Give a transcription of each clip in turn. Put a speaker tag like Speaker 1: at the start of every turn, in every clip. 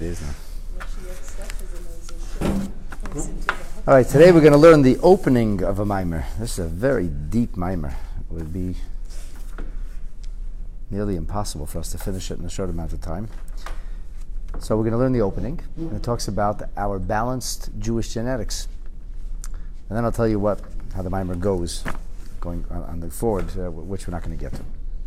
Speaker 1: days now. All right, today we're going to learn the opening of a mimer. This is a very deep mimer. It would be nearly impossible for us to finish it in a short amount of time. So we're going to learn the opening, and it talks about our balanced Jewish genetics. And then I'll tell you how the mimer goes, going on the forward, which we're not going to get to.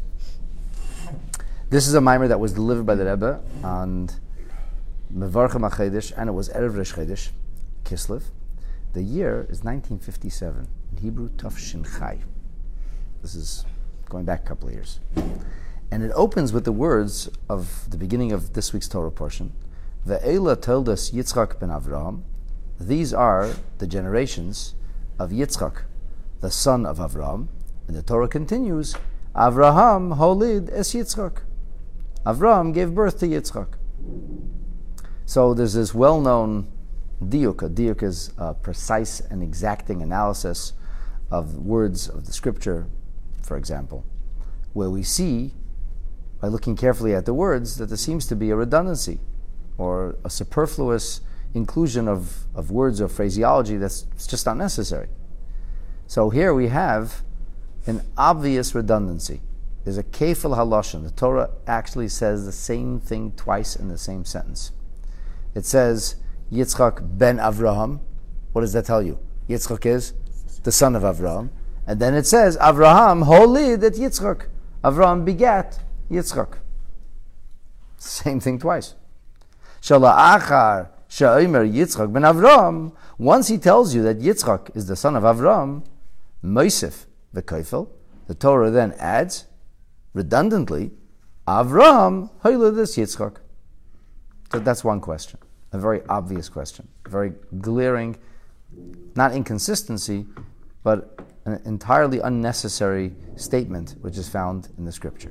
Speaker 1: This is a mimer that was delivered by the Rebbe on Mevarchem HaChedesh, and it was Erev Rosh Chodesh, Kislev. The year is 1957, in Hebrew, Tov Shin Chai. This is going back a couple of years. And it opens with the words of the beginning of this week's Torah portion. Ve'ela toldos Yitzchak ben Avraham. These are the generations of Yitzchak, the son of Avraham. And the Torah continues, Avraham holid es Yitzchak. Avraham gave birth to Yitzchak. So there's this well-known diuk. A diuk is a precise and exacting analysis of words of the scripture, for example, where we see, by looking carefully at the words, that there seems to be a redundancy or a superfluous inclusion of words or phraseology that's just not necessary. So here we have an obvious redundancy. There's a kefil halashon. The Torah actually says the same thing twice in the same sentence. It says Yitzchak ben Avraham. What does that tell you? Yitzchak is the son of Avraham. And then it says Avraham holid et Yitzchak. Avraham begat Yitzchak. Same thing twice. Shala'achar sha'omer Yitzchak ben Avraham. Once he tells you that Yitzchak is the son of Avraham, Moisef v'kefil, the Torah then adds, redundantly, Avraham holid es Yitzchak. So that's one question. A very obvious question, a very glaring, not inconsistency, but an entirely unnecessary statement which is found in the scripture.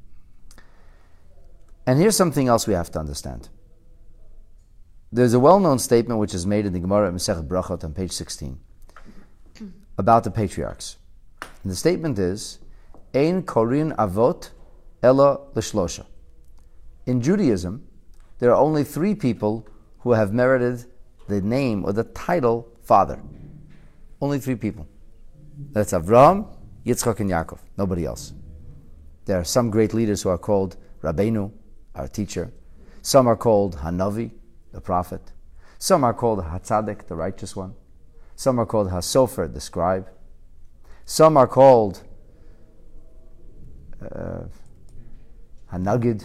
Speaker 1: And here's something else we have to understand. There's a well-known statement which is made in the Gemara at Masechet Brachot on page 16 about the patriarchs. And the statement is, Ein korin avot ela l'shlosha. In Judaism, there are only three people who have merited the name or the title father. Only three people. That's Avraham, Yitzchak, and Yaakov. Nobody else. There are some great leaders who are called Rabbeinu, our teacher. Some are called Hanavi, the prophet. Some are called Hatzadik, the righteous one. Some are called Hasofer, the scribe. Some are called Hanagid.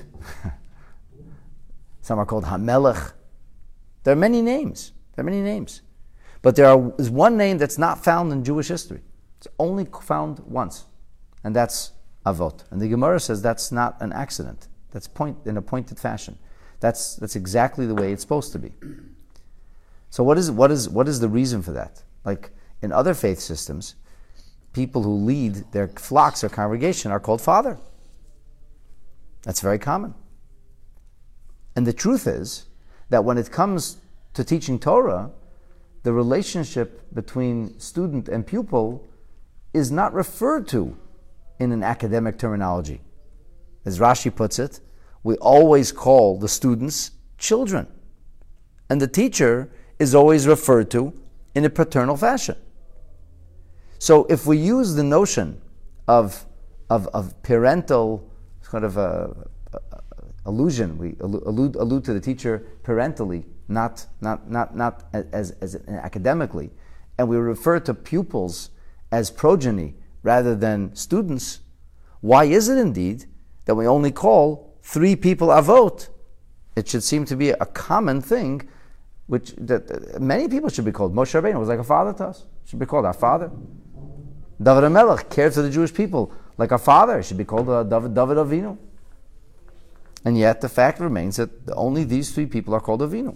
Speaker 1: Some are called Hamelech. There are many names. But there is one name that's not found in Jewish history. It's only found once. And that's Avot. And the Gemara says that's not an accident. That's in a pointed fashion. That's exactly the way it's supposed to be. So what is the reason for that? Like in other faith systems, people who lead their flocks or congregation are called father. That's very common. And the truth is that when it comes to teaching Torah, the relationship between student and pupil is not referred to in an academic terminology. As Rashi puts it, we always call the students children. And the teacher is always referred to in a paternal fashion. So if we use the notion of parental kind of allusion, we allude to the teacher parentally, not as academically, and we refer to pupils as progeny rather than students, why is it indeed that we only call three people avot? It should seem to be a common thing, which that many people should be called. Moshe Rabbeinu was like a father to us. Should be called our father. David HaMelech cared for the Jewish people like a father. He should be called David Avinu. And yet the fact remains that only these three people are called Avinu.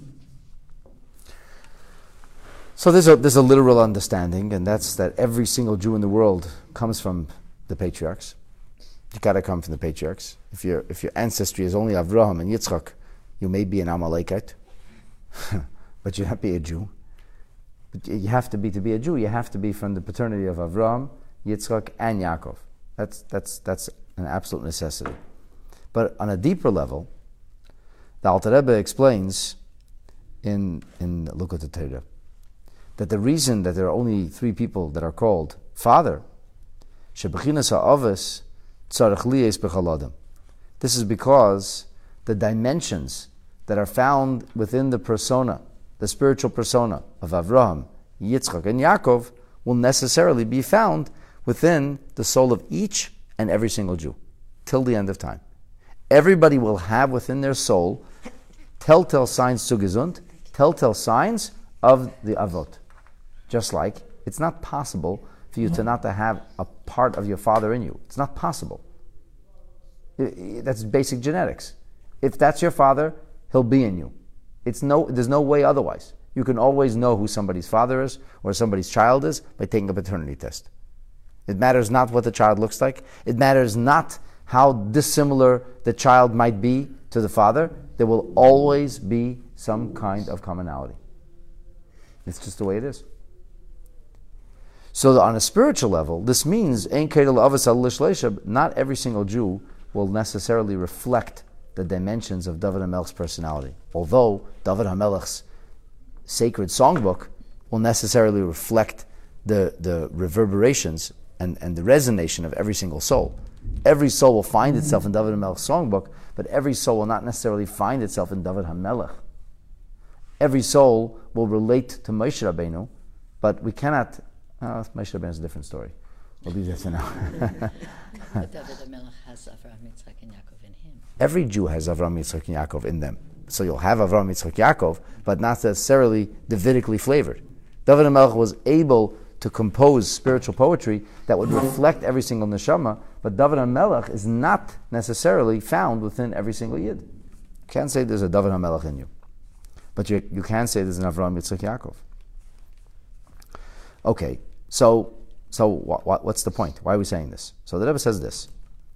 Speaker 1: So there's a literal understanding, and that's that every single Jew in the world comes from the patriarchs. You got to come from the patriarchs. If your ancestry is only Avraham and Yitzchak, you may be an Amalekite, but you not be a Jew. But you have to be a Jew. You have to be from the paternity of Avraham, Yitzchak, and Yaakov. That's an absolute necessity. But on a deeper level, The Alter Rebbe explains in Likutei Torah that the reason that there are only three people that are called Father, shebechinas ha'avos tzarich liyos b'chol adam. This is because the dimensions that are found within the persona, the spiritual persona of Avraham, Yitzchak, and Yaakov will necessarily be found within the soul of each and every single Jew, till the end of time. Everybody will have within their soul telltale signs zu gesund, telltale signs of the Avot. Just like it's not possible for you to not to have a part of your father in you. It's not possible. That's basic genetics. If that's your father, he'll be in you. There's no way otherwise. You can always know who somebody's father is or somebody's child is by taking a paternity test. It matters not what the child looks like. It matters not how dissimilar the child might be to the father. There will always be some kind of commonality. It's just the way it is. So on a spiritual level, this means not every single Jew will necessarily reflect the dimensions of David HaMelech's personality. Although David HaMelech's sacred songbook will necessarily reflect the reverberations and the resonation of every single soul. Every soul will find itself in David HaMelech's songbook, but every soul will not necessarily find itself in David HaMelech. Every soul will relate to Moshe Rabbeinu, but we cannot... Moshe Rabbeinu is a different story. We'll leave that for now.
Speaker 2: But David HaMelech has Avraham, Yitzchak, and Yaakov in him.
Speaker 1: Every Jew has Avraham, Yitzchak, and Yaakov in them. So you'll have Avraham, Yitzchak, Yaakov, but not necessarily Davidically flavored. David HaMelech was able to compose spiritual poetry that would reflect every single neshama, but David HaMelech is not necessarily found within every single yid. You can't say there's a David HaMelech in you, but you can say there's an Avraham, Yitzchak, Yaakov. Okay, so what's the point? Why are we saying this? So the Rebbe says this.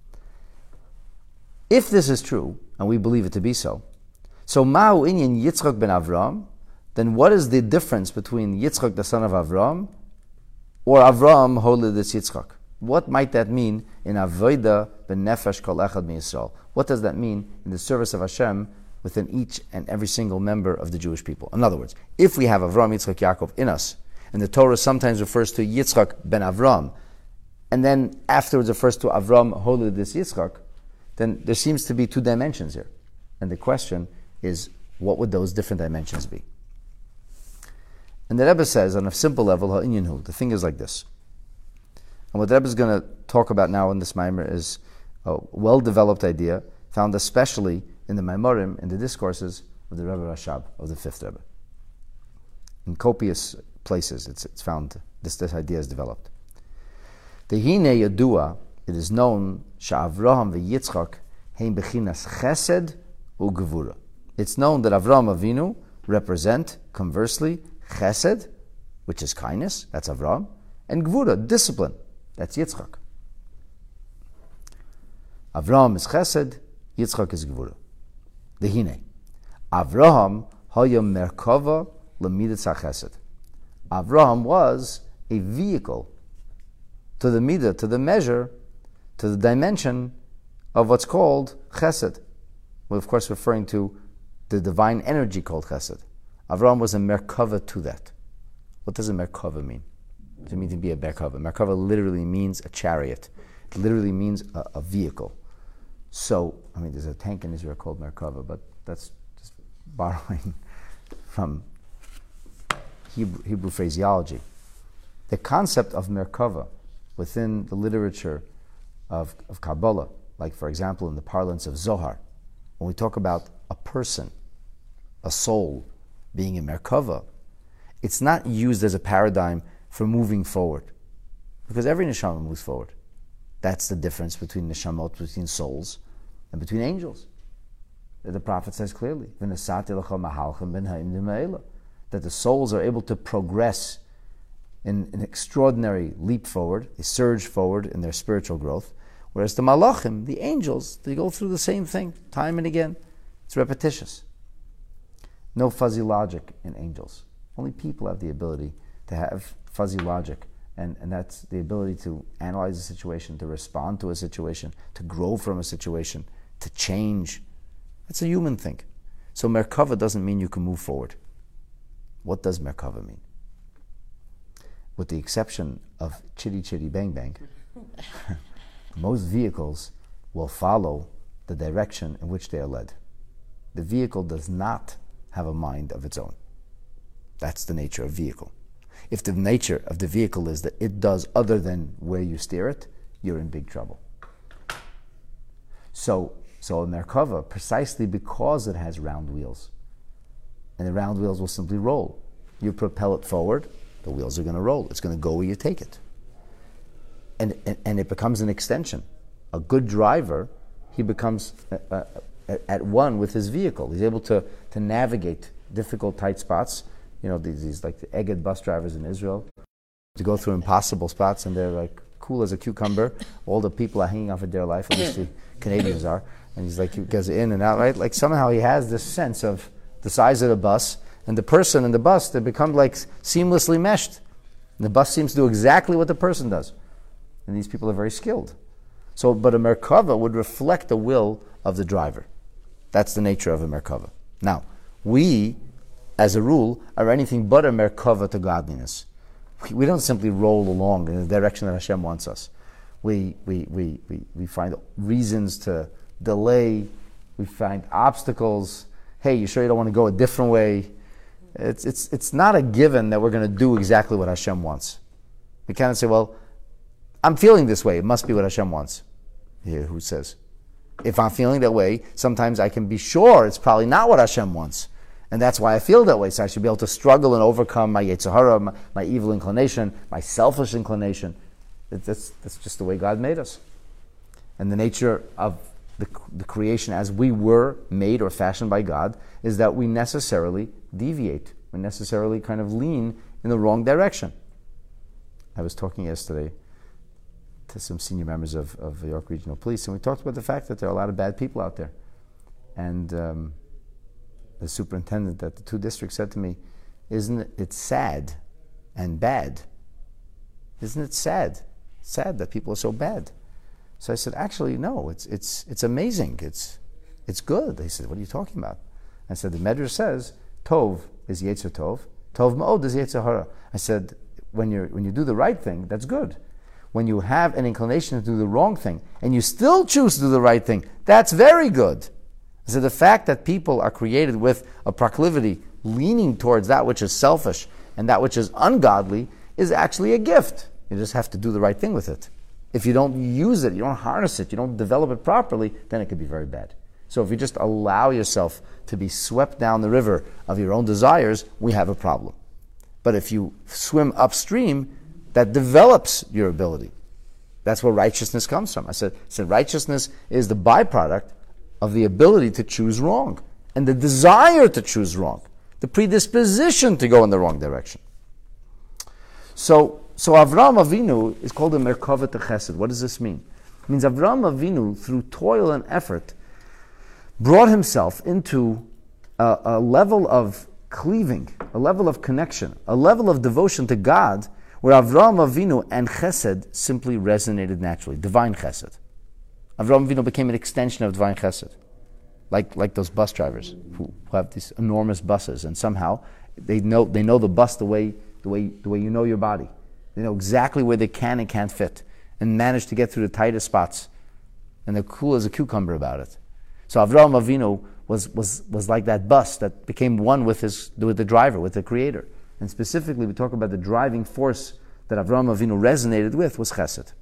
Speaker 1: If this is true, and we believe it to be so Ma'u Inyan Yitzchak ben Avram, then what is the difference between Yitzchak, the son of Avram, or Avram Holidus Yitzchak? What might that mean in Avodah ben Nefesh Kol Echad MiYisrael? What does that mean in the service of Hashem within each and every single member of the Jewish people? In other words, if we have Avram, Yitzchak, Yaakov in us, and the Torah sometimes refers to Yitzchak ben Avram, and then afterwards refers to Avram Holidus Yitzchak, then there seems to be two dimensions here. And the question is, what would those different dimensions be? And the Rebbe says, on a simple level, the thing is like this. And what the Rebbe is going to talk about now in this Maimer is a well-developed idea, found especially in the Maimorim, in the discourses of the Rebbe Rashab, of the fifth Rebbe. In copious places, it's found, this idea is developed. The Hine Yadua, it is known, Sha'avraham v'Yitzchak heim bechinas chesed u'gevura. It's known that Avraham Avinu represent, conversely, chesed, which is kindness, that's Avraham, and gevura, discipline, that's Yitzchak. Avraham is chesed, Yitzchak is gevura. The Hine. Avraham haya merkava l'midas hachesed. Avraham was a vehicle to the midah, to the measure, to the dimension of what's called chesed. We're of course referring to the divine energy called chesed. Avraham was a merkava to that. What does a merkava mean? What does it mean to be a merkava? Merkava literally means a chariot. It literally means a vehicle. So, there's a tank in Israel called merkava, but that's just borrowing from Hebrew phraseology. The concept of merkava within the literature of Kabbalah, like for example in the parlance of Zohar, when we talk about a person, a soul, being a merkava, it's not used as a paradigm for moving forward, because every neshama moves forward. That's the difference between neshamot, between souls, and between angels. The prophet says clearly, that the souls are able to progress in an extraordinary leap forward, they surge forward in their spiritual growth, whereas the malachim, the angels, they go through the same thing time and again. It's repetitious. No fuzzy logic in angels. Only people have the ability to have fuzzy logic, and that's the ability to analyze a situation, to respond to a situation, to grow from a situation, to change. It's a human thing. So Merkava doesn't mean you can move forward. What does Merkava mean? With the exception of chitty chitty bang bang, most vehicles will follow the direction in which they are led. The vehicle does not have a mind of its own. That's the nature of vehicle. If the nature of the vehicle is that it does other than where you steer it, you're in big trouble. So a Merkava, precisely because it has round wheels, and the round wheels will simply roll. You propel it forward, the wheels are going to roll. It's going to go where you take it. And it becomes an extension. A good driver, he becomes at one with his vehicle. He's able to navigate difficult, tight spots. You know, these like the Egged bus drivers in Israel, to go through impossible spots, and they're like cool as a cucumber. All the people are hanging off of their life, at least the Canadians are. And he's like, he goes in and out, right? Like somehow he has this sense of the size of the bus, and the person in the bus, they become like seamlessly meshed. And the bus seems to do exactly what the person does. And these people are very skilled. So, but a Merkava would reflect the will of the driver. That's the nature of a Merkava. Now, we, as a rule, are anything but a Merkava to godliness. We don't simply roll along in the direction that Hashem wants us. We find reasons to delay. We find obstacles. Hey, you sure you don't want to go a different way? It's not a given that we're going to do exactly what Hashem wants. We cannot say, well, I'm feeling this way. It must be what Hashem wants. Here, who says? If I'm feeling that way, sometimes I can be sure it's probably not what Hashem wants. And that's why I feel that way. So I should be able to struggle and overcome my Yetzer Hara, my evil inclination, my selfish inclination. That's just the way God made us. And the nature of the creation as we were made or fashioned by God is that we necessarily deviate. We necessarily kind of lean in the wrong direction. I was talking yesterday to some senior members of the York Regional Police, and we talked about the fact that there are a lot of bad people out there. And the superintendent at the 2 districts said to me, isn't it sad and bad? Isn't it sad? Sad that people are so bad. So I said, actually, no, it's amazing. It's good. They said, what are you talking about? I said, the Medrash says, Tov is Yetzer Tov, Tov Ma'od is Yetzer Hara. I said, when you do the right thing, that's good. When you have an inclination to do the wrong thing, and you still choose to do the right thing, that's very good. So the fact that people are created with a proclivity leaning towards that which is selfish and that which is ungodly is actually a gift. You just have to do the right thing with it. If you don't use it, you don't harness it, you don't develop it properly, then it could be very bad. So if you just allow yourself to be swept down the river of your own desires, we have a problem. But if you swim upstream, that develops your ability. That's where righteousness comes from. I said righteousness is the byproduct of the ability to choose wrong and the desire to choose wrong, the predisposition to go in the wrong direction. So Avraham Avinu is called a Merkava to Chesed. What does this mean? It means Avraham Avinu, through toil and effort, brought himself into a level of cleaving, a level of connection, a level of devotion to God, where Avraham Avinu and Chesed simply resonated naturally. Divine Chesed. Avraham Avinu became an extension of divine Chesed, like those bus drivers who have these enormous buses, and somehow they know the bus the way you know your body. They know exactly where they can and can't fit, and manage to get through the tightest spots, and they're cool as a cucumber about it. So Avraham Avinu was like that bus that became one with the driver, with the Creator. And specifically, we talk about the driving force that Avraham Avinu resonated with was Chesed.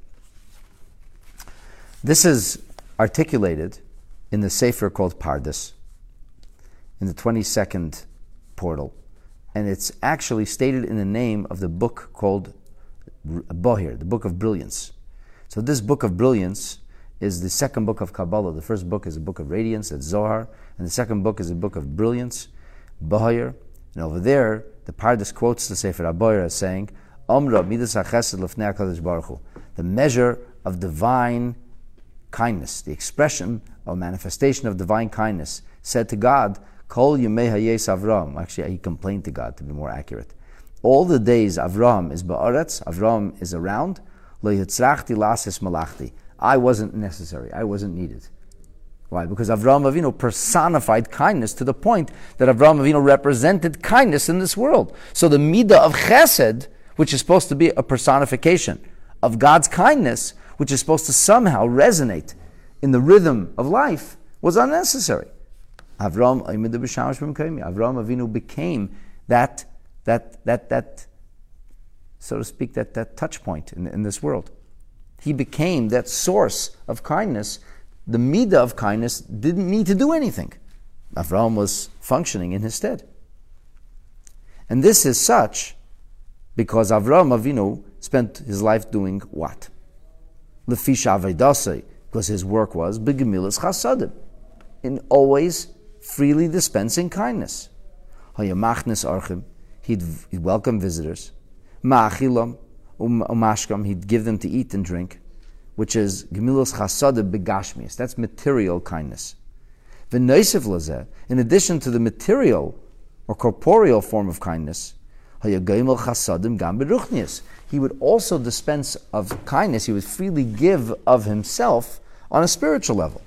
Speaker 1: This is articulated in the Sefer called Pardes, in the 22nd portal. And it's actually stated in the name of the book called Bohir, the Book of Brilliance. So this Book of Brilliance is the second book of Kabbalah. The first book is a book of radiance, it's Zohar, and the second book is a book of brilliance, Bohir. And over there, the Pardes quotes the Sefer HaBohir as saying, Omra midas hachesed lefnei HaKadosh Baruch Hu, the measure of divine kindness, the expression or manifestation of divine kindness, said to God, Kol Yemei Hayes Avram. Actually, he complained to God, to be more accurate. All the days Avram is ba'aretz, Avram is around, lo yitzrachti lasis malachti. I wasn't necessary, I wasn't needed. Why? Because Avraham Avinu personified kindness to the point that Avraham Avinu represented kindness in this world. So the midah of chesed, which is supposed to be a personification of God's kindness, which is supposed to somehow resonate in the rhythm of life, was unnecessary. Avraham Avinu became that so to speak, that touch point in this world. He became that source of kindness. The midah of kindness didn't need to do anything. Avraham was functioning in his stead. And this is such because Avraham Avinu spent his life doing what? Lefisha Avedasei, because his work was begemilas chasadim, in always freely dispensing kindness. Hayamachnes archim, he'd welcome visitors. Ma'achilam umashkam, he'd give them to eat and drink, which is gemilas chasadim begashmias. That's material kindness. V'noisef lazeh, in addition to the material or corporeal form of kindness, hayagayimel chasadim gam beruchnias. He would also dispense of kindness. He would freely give of himself on a spiritual level.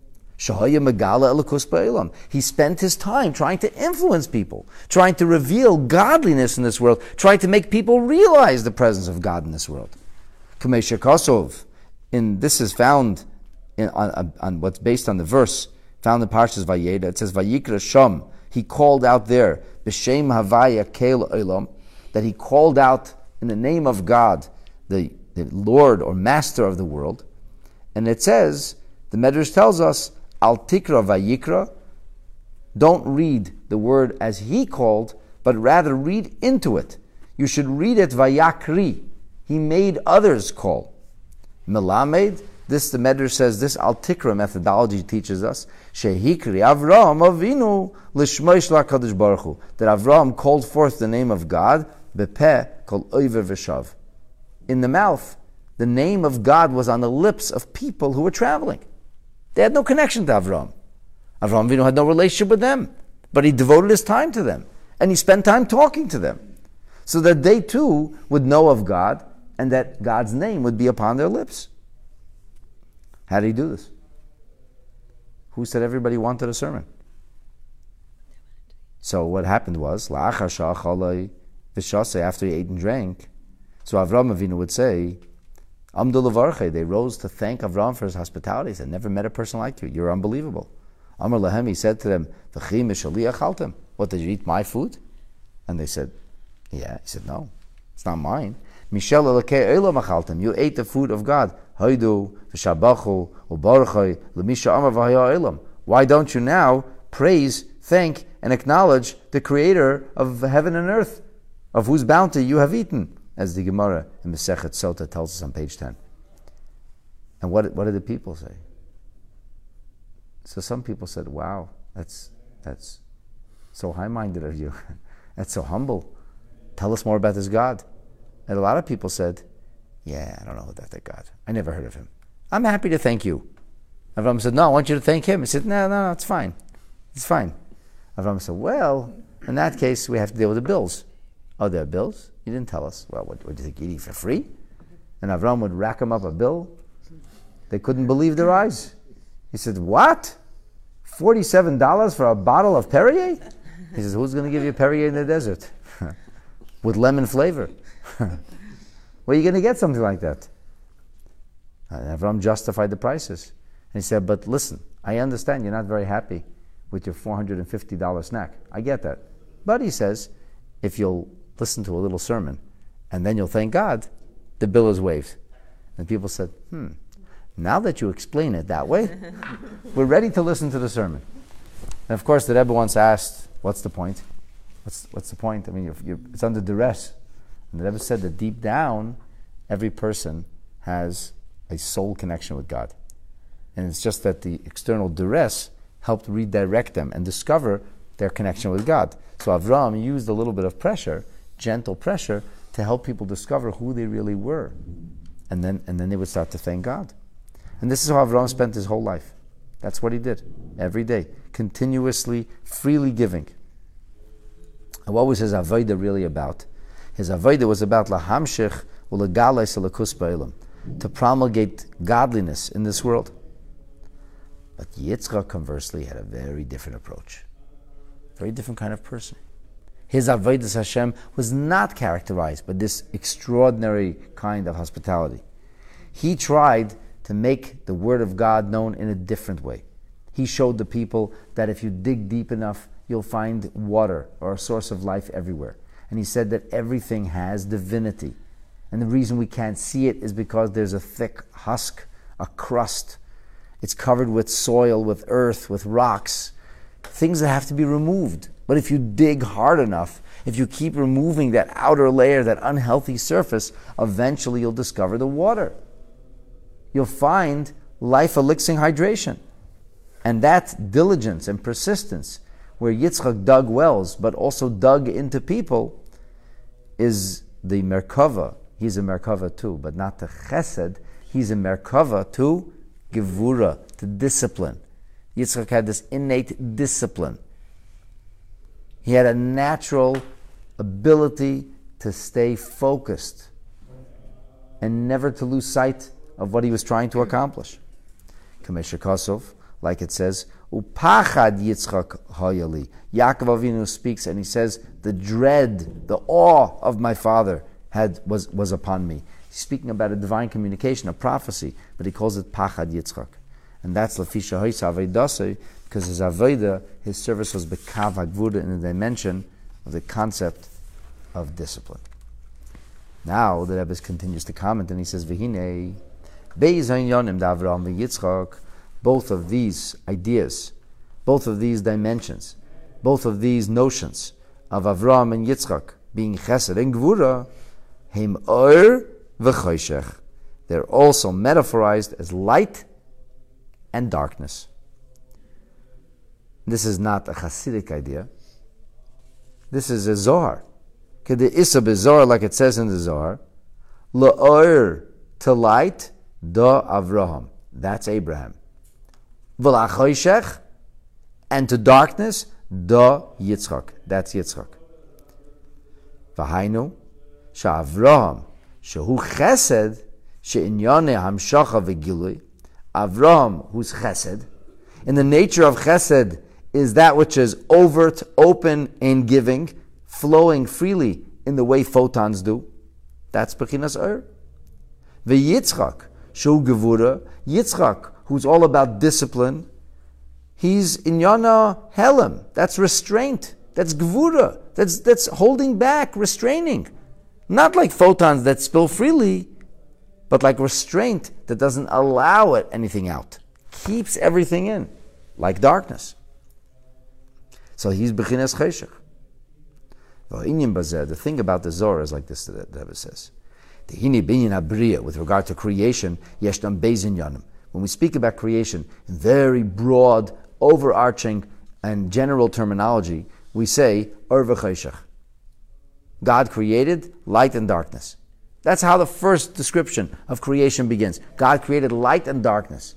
Speaker 1: He spent his time trying to influence people, trying to reveal godliness in this world, trying to make people realize the presence of God in this world. This is found on what's based on the verse found in Parshas Vayeda. It says, Vayikra Sham, he called out there, B'Shem Havaya Kel Olam, that he called out in the name of God, the Lord or Master of the world. And it says, the Medrash tells us, Al Tikra Vayikra, don't read the word as he called, but rather read into it. You should read it Vayakri. He made others call. Melamed, this the Medrash says, this Al Tikra methodology teaches us, Shehikri Avraham Avinu Lishmoish LaKadosh Baruch Hu, that Avraham called forth the name of God, Bepeh Kol Oiver V'Shav. In the mouth, the name of God was on the lips of people who were traveling. They had no connection to Avraham. Avraham Avinu had no relationship with them, but he devoted his time to them, and he spent time talking to them, so that they too would know of God, and that God's name would be upon their lips. How did he do this? Who said everybody wanted a sermon? So what happened was, after he ate and drank, so Avraham Avinu would say, Amdu levarche, they rose to thank Avraham for his hospitality. He said, never met a person like you. You're unbelievable. Amar lahem, he said to them, V'chi mishaliach haltem. What, did you eat my food? And they said, yeah. He said, no, it's not mine. Mishal elokei olam achaltem. You ate the food of God. Haidu v'shabachu u'baruchai l'misha amar v'haya olam. Why don't you now praise, thank, and acknowledge the Creator of heaven and earth, of whose bounty you have eaten? As the Gemara in Masechet Sota tells us on page 10. And what did the people say? So some people said, wow, that's so high-minded of you. That's so humble. Tell us more about this God. And a lot of people said, yeah, I don't know about that God. I never heard of him. I'm happy to thank you. Avraham said, no, I want you to thank him. He said, no, it's fine. It's fine. Avraham said, well, in that case, we have to deal with the bills. Oh, there are bills? You didn't tell us. Well, what do you think, you'd eat for free? And Avraham would rack him up a bill. They couldn't believe their eyes. He said, what? $47 for a bottle of Perrier? He says, who's going to give you Perrier in the desert? With lemon flavor. Where are you going to get something like that? And Avraham justified the prices. And he said, but listen, I understand you're not very happy with your $450 snack. I get that. But he says, if you'll listen to a little sermon, and then you'll thank God, the bill is waived. And people said, now that you explain it that way, we're ready to listen to the sermon. And of course, the Rebbe once asked, what's the point? What's the point? I mean, it's under duress. And the Rebbe said that deep down, every person has a soul connection with God. And it's just that the external duress helped redirect them and discover their connection with God. So Avraham used a little bit of pressure, gentle pressure, to help people discover who they really were. And then they would start to thank God. And this is how Avraham spent his whole life. That's what he did. Every day. Continuously, freely giving. And what was his avodah really about? His avodah was about lahamshich ulegalais alakus ba'elam, to promulgate godliness in this world. But Yitzchak, conversely, had a very different approach. Very different kind of person. His Avodas Hashem was not characterized by this extraordinary kind of hospitality. He tried to make the Word of God known in a different way. He showed the people that if you dig deep enough, you'll find water or a source of life everywhere. And he said that everything has divinity. And the reason we can't see it is because there's a thick husk, a crust. It's covered with soil, with earth, with rocks, things that have to be removed. But if you dig hard enough, if you keep removing that outer layer, that unhealthy surface, eventually you'll discover the water. You'll find life elixing hydration. And that diligence and persistence, where Yitzchak dug wells, but also dug into people, is the Merkava. He's a Merkava too, but not to Chesed. He's a Merkava to Gevura, to discipline. Yitzchak had this innate discipline. He had a natural ability to stay focused and never to lose sight of what he was trying to accomplish. Kamesha Kosov, like it says, Upachad Yitzchak Hayali. Yaakov Avinu speaks and he says, the dread, the awe of my father was upon me. He's speaking about a divine communication, a prophecy, but he calls it Pachad Yitzchak. And that's Lafisha Hoysa Avaydasei, because his Avayda, his service was Bekav HaGvura in the dimension of the concept of discipline. Now the Rebbe continues to comment and he says, V'hinei, Beis Hanyonim d'Avraham v'Yitzchak, both of these ideas, both of these dimensions, both of these notions of Avraham and Yitzchak being Chesed and Gvura, Heim Or v'Choshech. They're also metaphorized as light and darkness. This is not a Hasidic idea. This is a Zohar. K'de isa b'Zohar, like it says in the Zohar, La'or, to light, da Avraham. That's Abraham. V'la'choshech, and to darkness, da Yitzchak. That's Yitzchak. V'hainu, she'Avraham, shehu chesed, she'inyane hamshacha v'gilui. Avraham, who's chesed, in the nature of chesed, is that which is overt, open, and giving, flowing freely in the way photons do. That's Bechinas Ur. V'Yitzchak, shehu gevura, Yitzchak, who's all about discipline, he's inyana helem. That's restraint. That's gevura. That's holding back, restraining. Not like photons that spill freely, but like restraint that doesn't allow anything out. Keeps everything in, like darkness. So he's Bechinas Cheshech. The thing about the Zohar is like this, the Rebbe says. With regard to creation, yeshnam beis inyanim. When we speak about creation in very broad, overarching, and general terminology, we say Or v'Choshech. God created light and darkness. That's how the first description of creation begins. God created light and darkness.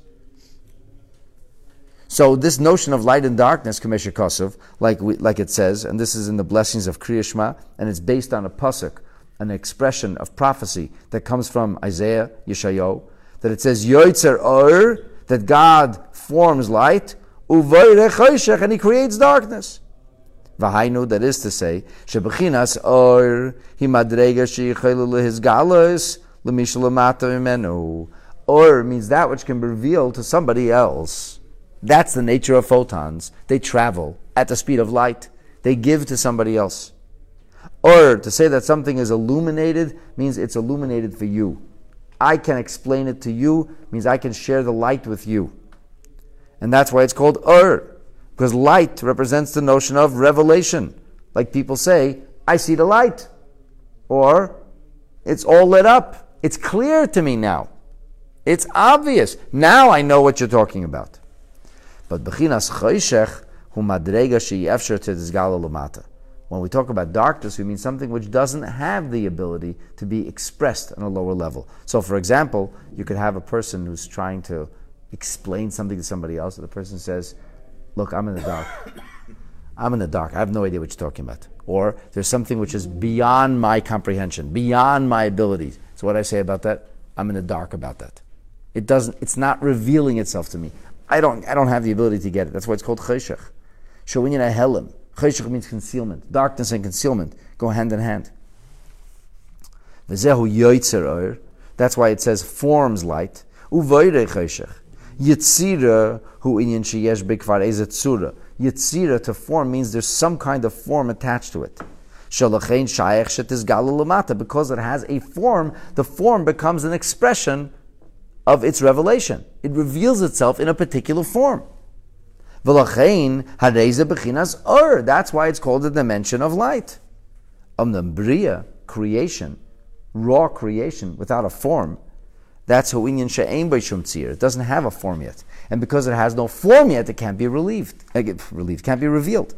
Speaker 1: So this notion of light and darkness, Kamesha Kosov, like it says, and this is in the blessings of Kriya Shema, and it's based on a pasuk, an expression of prophecy that comes from Isaiah, Yeshayahu, that it says, Yoitzer Or, that God forms light, Uvayrech Choshech, and He creates darkness. V'hainu, that is to say, Shebechinas Or, Hi Madrega Sheyichelu Lehizgalos, Lemishal Lamata Imenu. Or means that which can be revealed to somebody else. That's the nature of photons. They travel at the speed of light. They give to somebody else. Or to say that something is illuminated means it's illuminated for you. I can explain it to you means I can share the light with you. And that's why it's called Or. Because light represents the notion of revelation. Like people say, I see the light. Or, it's all lit up. It's clear to me now. It's obvious. Now I know what you're talking about. But Bechinas Choshech hu madrega she'efsher tizgala lamata. When we talk about darkness, we mean something which doesn't have the ability to be expressed on a lower level. So, for example, you could have a person who's trying to explain something to somebody else, and the person says, look, I'm in the dark. I'm in the dark. I have no idea what you're talking about. Or, there's something which is beyond my comprehension, beyond my abilities. So what I say about that? I'm in the dark about that. It's not revealing itself to me. I don't have the ability to get it. That's why it's called cheshach. Showinyan helim. Cheshach means concealment. Darkness and concealment go hand in hand. V'zehu yoytzer oir. That's why it says forms light. Uvoirei cheshach. Yitzira hu inyan sheyesh bikvar ezet tzura. Yitzira, to form, means there's some kind of form attached to it. Shalachein shayach shetizgalu lamata. Because it has a form, the form becomes an expression of its revelation. It reveals itself in a particular form. V'lachein hareze bechinas or. That's why it's called the dimension of light. Bria, creation, raw creation without a form. That's hu'inyan she'ein b'shum tzir. It doesn't have a form yet. And because it has no form yet, it can't be can't be revealed.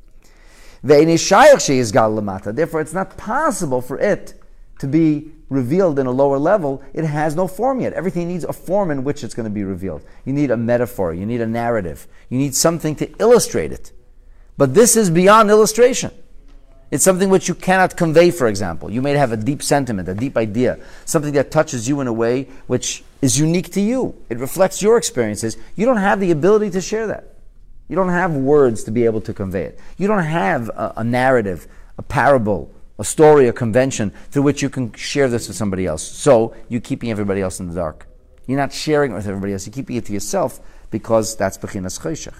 Speaker 1: Therefore, it's not possible for it to be revealed in a lower level. It has no form yet. Everything needs a form in which it's going to be revealed. You need a metaphor. You need a narrative. You need something to illustrate it. But this is beyond illustration. It's something which you cannot convey, for example. You may have a deep sentiment, a deep idea, something that touches you in a way which is unique to you. It reflects your experiences. You don't have the ability to share that. You don't have words to be able to convey it. You don't have a narrative, a parable, a story, a convention through which you can share this with somebody else. So you're keeping everybody else in the dark. You're not sharing it with everybody else. You're keeping it to yourself because that's bechinas cheshach.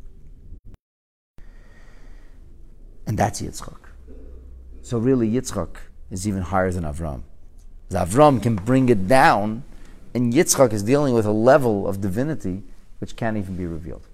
Speaker 1: And that's Yitzchak. So really, Yitzchak is even higher than Avram. Avram can bring it down, and Yitzchak is dealing with a level of divinity which can't even be revealed.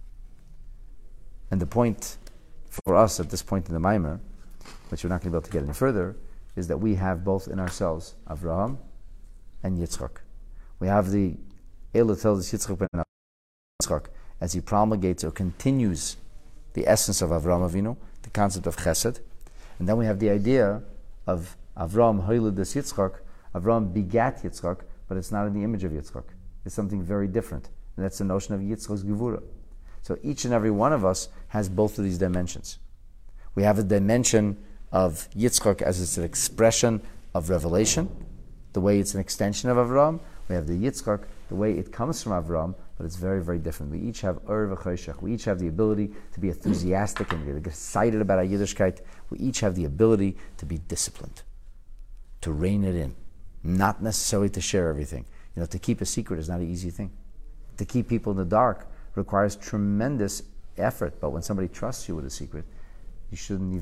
Speaker 1: And the point for us at this point in the Maimer, which we're not going to be able to get any further, is that we have both in ourselves Avraham and Yitzchak. We have the Eila tells Yitzchak ben Yitzchak as he promulgates or continues the essence of Avraham Avinu, the concept of Chesed. And then we have the idea of Avraham Hoilidas Yitzchak. Avraham begat Yitzchak, but it's not in the image of Yitzchak. It's something very different. And that's the notion of Yitzchak's Gevura. So each and every one of us has both of these dimensions. We have a dimension of Yitzchak as it's an expression of revelation, the way it's an extension of Avraham. We have the Yitzchak, the way it comes from Avraham, but it's very, very different. We each have Ur v'Choshech. We each have the ability to be enthusiastic and get excited about our Yiddishkeit. We each have the ability to be disciplined, to rein it in, not necessarily to share everything. To keep a secret is not an easy thing. To keep people in the dark requires tremendous effort. But when somebody trusts you with a secret, you shouldn't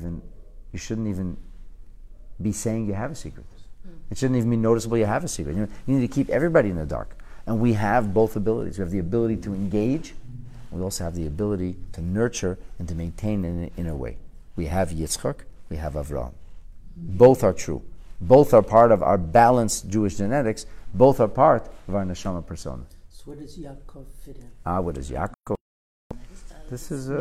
Speaker 1: even be saying you have a secret. It shouldn't even be noticeable you have a secret. You need to keep everybody in the dark. And we have both abilities. We have the ability to engage. We also have the ability to nurture and to maintain in an inner way. We have Yitzchak, we have Avraham. Both are true. Both are part of our balanced Jewish genetics. Both are part of our neshama persona.
Speaker 3: So where does Yaakov fit in?
Speaker 1: What is Yaakov? This is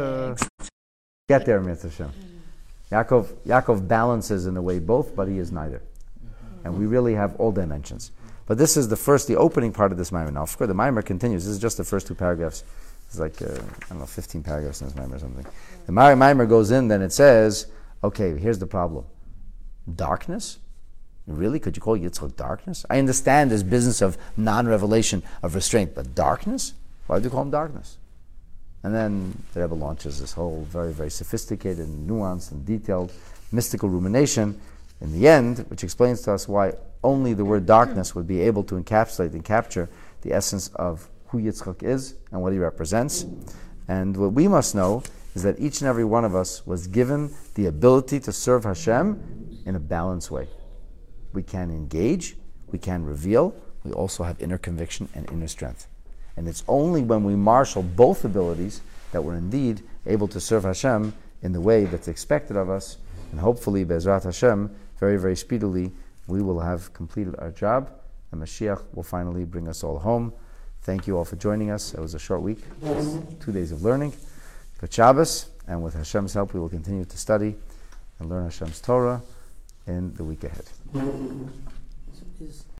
Speaker 1: get there, Mitzvah Hashem. Yaakov balances in a way both, but he is neither. And we really have all dimensions. But this is the opening part of this Maimer. Now, of course, the Maimer continues. This is just the first 2 paragraphs. It's like, 15 paragraphs in this Maimer or something. The Maimer goes in, then it says, okay, here's the problem. Darkness? Really? Could you call Yitzchak darkness? I understand this business of non-revelation, of restraint, but darkness? Why do you call him darkness? And then the Rebbe launches this whole very, very sophisticated, nuanced, and detailed mystical rumination in the end, which explains to us why only the word darkness would be able to encapsulate and capture the essence of who Yitzchak is and what he represents. And what we must know is that each and every one of us was given the ability to serve Hashem in a balanced way. We can engage, we can reveal, we also have inner conviction and inner strength. And it's only when we marshal both abilities that we're indeed able to serve Hashem in the way that's expected of us. And hopefully, Be'ezrat Hashem, very, very speedily, we will have completed our job, and Mashiach will finally bring us all home. Thank you all for joining us. It was a short week, 2 days of learning. Good Shabbos, and with Hashem's help, we will continue to study and learn Hashem's Torah in the week ahead.